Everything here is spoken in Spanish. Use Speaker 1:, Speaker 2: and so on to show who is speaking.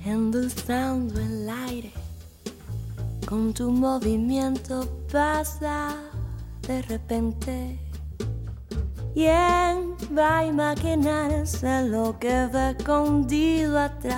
Speaker 1: endulzando el aire. Con tu movimiento pasa de repente. ¿Quién va a imaginarse lo que va escondido atrás?